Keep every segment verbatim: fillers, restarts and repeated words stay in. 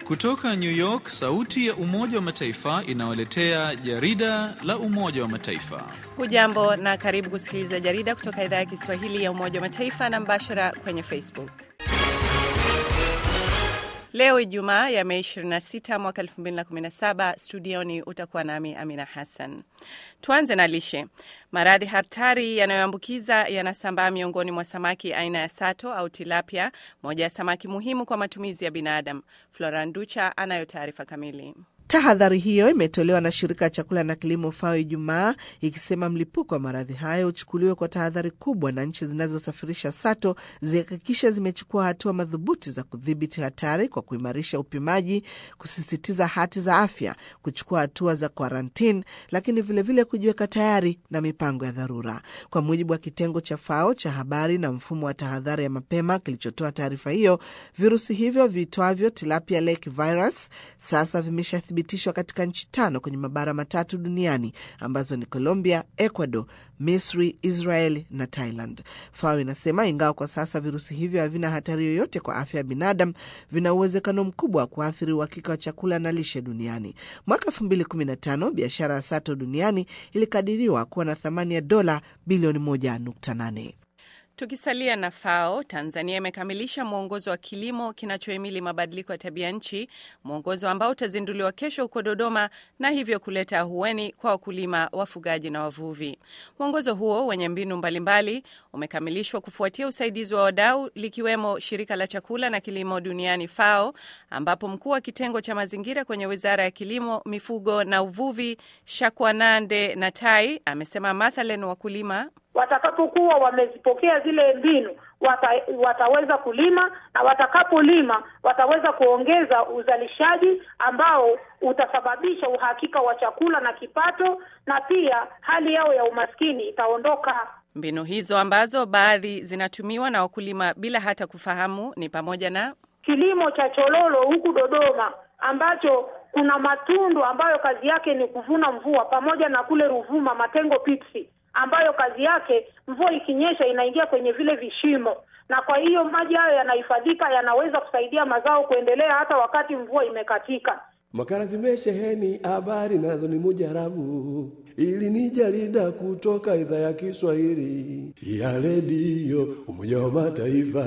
Kutoka New York, sauti ya Umoja wa Mataifa inawaletea jarida la Umoja wa Mataifa. Hujambo na karibu kusikiliza jarida kutoka idhaa ya Kiswahili ya Umoja wa Mataifa na mbashara kwenye Facebook. Leo Ijumaa ya Mei ishirini na sita mwaka elfu mbili na kumi na saba, studioni utakuwa nami Amina Hassan. Tuanze na lishe. Maradhi hatari yanayoambukiza yanasambaa miongoni mwa samaki aina ya sato au tilapia, moja ya samaki muhimu kwa matumizi ya binadamu. Flora Nducha anayo taarifa kamili. Tahadhari hiyo imetolewa na shirika la chakula na kilimo FAO Ijumaa, ikisema mlipuko wa maradhi hayo uchukuliwe kwa tahadhari kubwa na nchi zinazosafirisha sato zihakikisha zimechukua hatua madhubuti za kudhibiti hatari kwa kuimarisha upimaji, kusisitiza hati za afya, kuchukua hatua za quarantine, lakini vile vile kujiweka tayari na mipango ya dharura. Kwa mujibu wa kitengo cha FAO cha habari na mfumo wa tahadhari ya mapema kilichotoa taarifa hiyo, virusi hivyo viitwavyo tilapia lake virus sasa vimesha thibitishwa katika nchi tano kwenye mabara matatu duniani ambazo ni Colombia, Ecuador, Misri, Israel na Thailand. FAO inasema ingawa kwa sasa virusi hivyo havina hatari yoyote kwa afya ya binadamu, vina uwezekano mkubwa wa kuathiri uhakika wa chakula na lishe duniani. Mwaka elfu mbili kumi na tano biashara ya sato duniani ilikadiriwa kuwa na thamani ya dola bilioni moja nukta nane. Tukisalia na FAO, Tanzania imekamilisha mwongozo wa kilimo kinachohimili mabadiliko ya tabia nchi, mwongozo ambao utazinduliwa kesho huko Dodoma na hivyo kuleta ahueni kwa wakulima, wafugaji na wavuvi. Mwongozo huo wenye mbinu mbalimbali umekamilishwa kufuatia usaidizi wa wadau likiwemo shirika la chakula na kilimo duniani FAO, ambapo mkuu wa kitengo cha mazingira kwenye Wizara ya Kilimo, Mifugo na Uvuvi, Shakwanande Natai, amesema mathalan wakulima watakapokuwa wamezipokea zile mbinu wata, wataweza kulima, na watakapolima wataweza kuongeza uzalishaji ambao utasababisha uhakika wa chakula na kipato, na pia hali yao ya umaskini itaondoka. Mbinu hizo ambazo baadhi zinatumiwa na wakulima bila hata kufahamu ni pamoja na kilimo cha chololo huku Dodoma, ambacho kuna matundu ambayo kazi yake ni kuvuna mvua, pamoja na kule Ruvuma Matengo Pitsi ambayo kazi yake mvua ikinyesha inaingia kwenye vile vishimo, na kwa hiyo maji hayo yanahifadhika, yanaweza kusaidia mazao kuendelea hata wakati mvua imekatika. Makala zimesheheni habari nazo ni mujarabu, ili ni jarida kutoka idhaa ya Kiswahili ya redio Umoja wa Mataifa.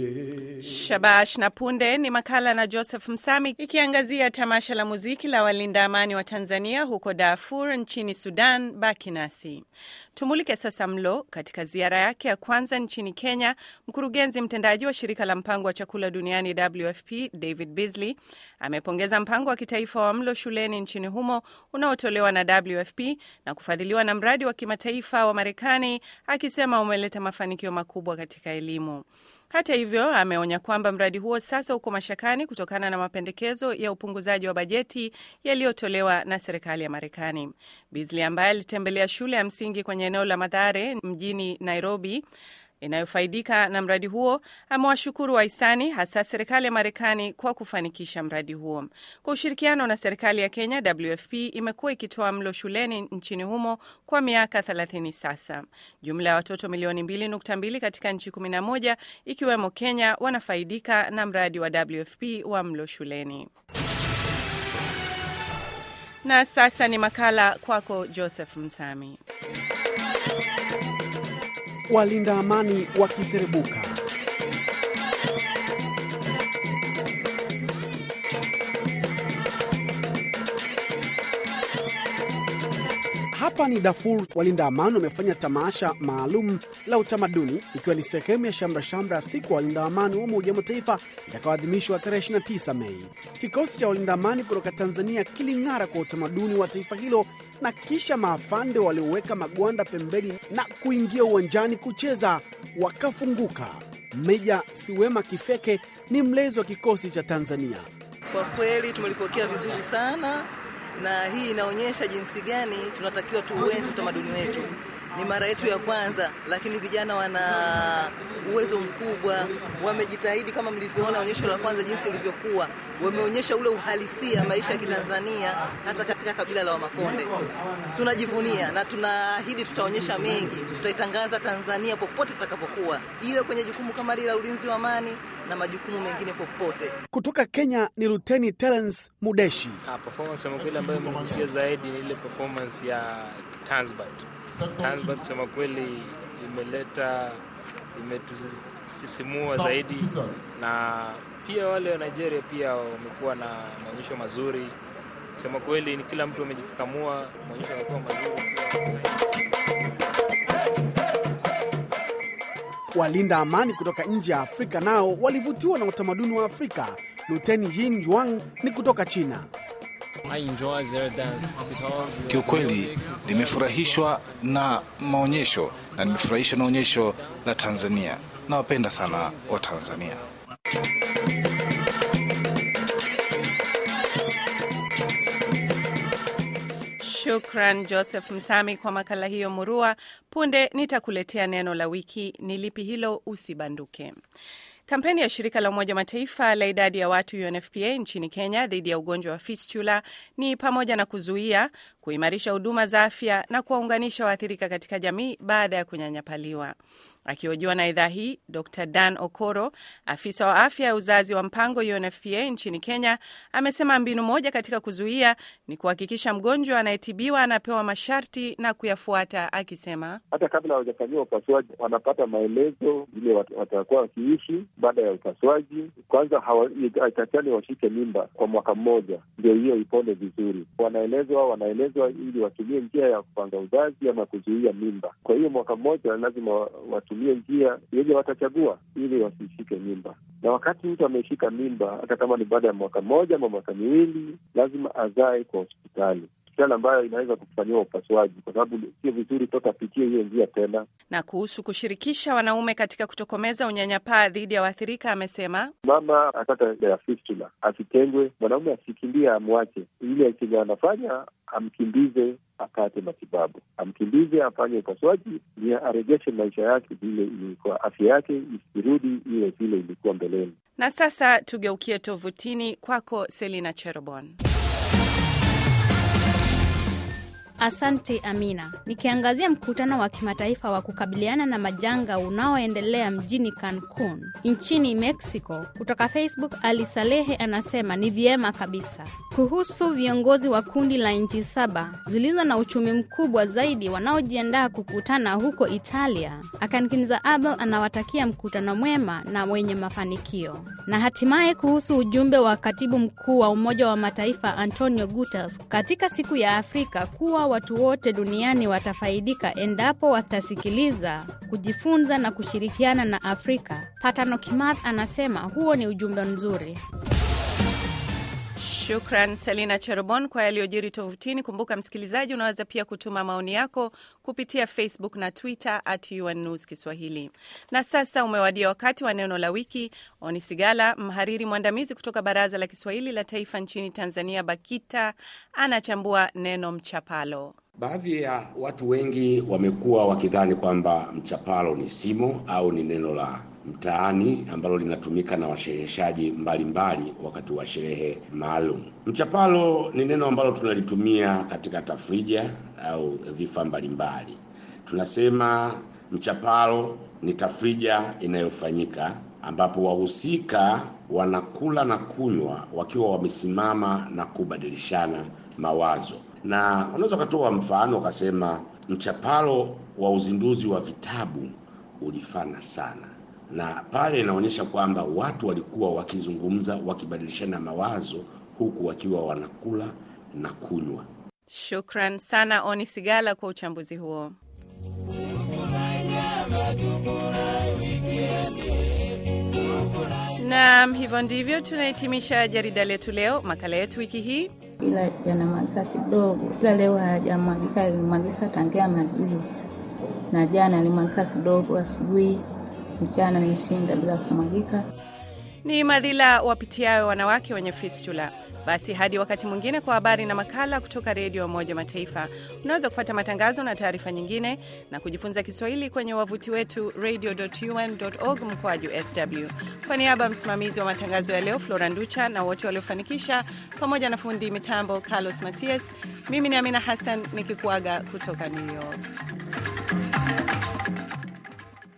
Shabash na punde ni makala na Joseph Msami, ikiangazia tamasha la muziki la walinda amani wa Tanzania huko Darfur nchini Sudan. Baki nasi. Tumulike sasa mlo. Katika ziara yake ya kwanza nchini Kenya, mkurugenzi mtendaji wa shirika la mpango wa chakula duniani W F P David Beasley amepongeza mpango wa kitaifa wa mlo shuleni nchini humo unaotolewa na W F P na kufadhiliwa na mradi wa kimataifa wa Marekani, akisema umeleta mafanikio makubwa katika elimu. Hata hivyo, ameonya kwamba mradi huo sasa uko mashakani kutokana na mapendekezo ya upunguzaji wa bajeti yaliyotolewa na serikali ya Marekani. Beasley, ambaye alitembelea shule ya msingi kwenye eneo la Mathare mjini Nairobi inayofaidika na mradi huo, amewashukuru wahisani, hasa serikali ya Marekani, kwa kufanikisha mradi huo. Kwa ushirikiano na serikali ya Kenya, W F P imekuwa ikitoa mlo shuleni nchini humo kwa miaka thelathini sasa. Jumla ya watoto milioni mbili nukta mbili katika nchi kumi na moja ikiwemo Kenya wanafaidika na mradi wa W F P wa mlo shuleni. Na sasa ni makala kwako Joseph Msami. Walinda amani wakiserebuka. Hapa ni Darfur. Walinda amani wamefanya tamasha maalum la utamaduni, ikiwa ni sehemu ya shamra shamra ya siku walinda amani wa Umoja wa Mataifa itakayoadhimishwa tarehe ishirini na tisa Mei. Kikosi cha walinda amani kutoka Tanzania kiling'ara kwa utamaduni wa taifa hilo, na kisha maafande walioweka magwanda pembeni na kuingia uwanjani kucheza wakafunguka. Meja Siwema Kifeke ni mlezi wa kikosi cha Tanzania. Kwa kweli tumelipokea vizuri sana, na hii inaonyesha jinsi gani tunatakiwa tuuenzi utamaduni wetu. ni mara yetu ya kwanza, lakini vijana wana uwezo mkubwa, wamejitahidi kama mlivyoona onyesho la kwanza jinsi lilivyokuwa. Wameonyesha ule uhalisia maisha ya Kitanzania hasa katika kabila la Wamakonde. Tunajivunia na tunaahidi tutaonyesha mengi. Tutaitangaza Tanzania popote tutakapokuwa. Iwe kwenye jukumu kama lile la ulinzi wa amani na majukumu mengine popote. Kutoka Kenya ni Luteni Terence Mudeshi. Ah, performance ya kweli ambayo imevutia zaidi ni ile performance ya Tanzbat. Tanzbat sema kweli imeleta imetusisimua zaidi, na pia wale wa Nigeria pia wamekuwa na maonyesho mazuri. Sema kweli ni kila mtu amejikakamua, maonyesho yamekuwa mazuri. Walinda amani kutoka nje ya Afrika nao walivutiwa na utamaduni wa Afrika. Luteni Jin Juang ni kutoka China. Kiukweli nimefurahishwa na maonyesho na nimefurahishwa na onyesho la Tanzania. Nawapenda sana wa Tanzania. Shukran Joseph Msami kwa makala hiyo murua. Punde nitakuletea neno la wiki, ni lipi hilo, usibanduke. Kampeni ya shirika la Umoja Mataifa la idadi ya watu U N F P A nchini Kenya dhidi ya ugonjwa wa fistula ni pamoja na kuzuia, kuimarisha huduma za afya na kuwaunganisha waathirika katika jamii baada ya kunyanyapaliwa. Akihojiwa na idhaa hii, Doctor Dan Okoro, afisa wa afya ya uzazi wa mpango U N F P A nchini Kenya, amesema mbinu moja katika kuzuia ni kuhakikisha mgonjwa anayetibiwa anapewa masharti na kuyafuata, akisema hata kabla hawajafanyiwa upasuaji wanapata maelezo vile watakuwa wakiishi baada ya upasuaji. Kwanza hawatachani washike mimba kwa mwaka mmoja ndio hiyo ipone vizuri. Wanaelezwa wanaelezwa ili watumie njia ya kupanga uzazi ama kuzuia mimba. Kwa hiyo mwaka mmoja lazima watumie njia yenye watachagua ili wasishike mimba. Na wakati mtu ameshika mimba, hata kama ni baada ya mwaka mmoja ama mwaka miwili, lazima azae kwa hospitali. Hospitali ambayo inaweza kufanyiwa upasuaji, kwa sababu sio vizuri toka pitie hiyo njia tena. Na kuhusu kushirikisha wanaume katika kutokomeza unyanyapaa dhidi ya waathirika, amesema mama atata ya fistula asitengwe, mwanaume asikimbie, amwache ile kile anafanya, amkimbize apate matibabu, amkimbize afanye upasuaji ni arejeshe maisha yake vile ilikuwa, afya yake isirudi ile vile ilikuwa mbeleni. Na sasa tugeukie tovutini kwako Selina Cherobon. Asante Amina. Nikiangazia mkutano wa kimataifa wa kukabiliana na majanga unaoendelea mjini Cancun, nchini Mexico, kutoka Facebook Ali Salehe anasema ni vyema kabisa. Kuhusu viongozi wa kundi la nchi saba zilizo na uchumi mkubwa zaidi wanaojiandaa kukutana huko Italia, Akankinza Abel anawatakia mkutano mwema na wenye mafanikio. Na hatimaye kuhusu ujumbe wa katibu mkuu wa Umoja wa Mataifa Antonio Guterres katika siku ya Afrika kuwa watu wote duniani watafaidika endapo watasikiliza, kujifunza na kushirikiana na Afrika. Patano Kimath anasema huo ni ujumbe mzuri. Shukran Selina Cherobon kwa yaliyojiri tovutini. Kumbuka msikilizaji, unaweza pia kutuma maoni yako kupitia Facebook na Twitter at U N News Kiswahili. Na sasa umewadia wakati wa neno la wiki. Oni Sigala, mhariri mwandamizi kutoka Baraza la Kiswahili la Taifa nchini Tanzania BAKITA, anachambua neno mchapalo. Baadhi ya watu wengi wamekuwa wakidhani kwamba mchapalo ni simo au ni neno la mtaani ambalo linatumika na washereheshaji mbalimbali wakati wa sherehe maalum. Mchapalo ni neno ambalo tunalitumia katika tafrija au dhifa mbalimbali. Tunasema mchapalo ni tafrija inayofanyika ambapo wahusika wanakula na kunywa wakiwa wamesimama na kubadilishana mawazo. Na unaweza kutoa mfano ukasema mchapalo wa uzinduzi wa vitabu ulifana sana. Na pale inaonyesha kwamba watu walikuwa wakizungumza, wakibadilishana mawazo huku wakiwa wanakula na kunywa. Shukran sana Oni Sigala kwa uchambuzi huo. Na hivyo ndivyo tunahitimisha jarida letu leo, makala yetu wiki hii. Ila yanamwagika kidogo. Ila leo hayajamwagika, yalimwagika tangia majuzi. Na jana yalimwagika kidogo asubuhi, mchana nishinda bila kumwagika. Ni madhila wapitiayo wanawake wenye fistula. Basi hadi wakati mwingine kwa habari na makala kutoka Redio Umoja Mataifa. Unaweza kupata matangazo na taarifa nyingine na kujifunza Kiswahili kwenye wavuti wetu radio dot u n dot org mkwaju S W. Kwa niaba ya msimamizi wa matangazo ya leo Flora Nducha na wote waliofanikisha pamoja na fundi mitambo Carlos Macias, mimi ni Amina Hassan nikikuaga kutoka New York.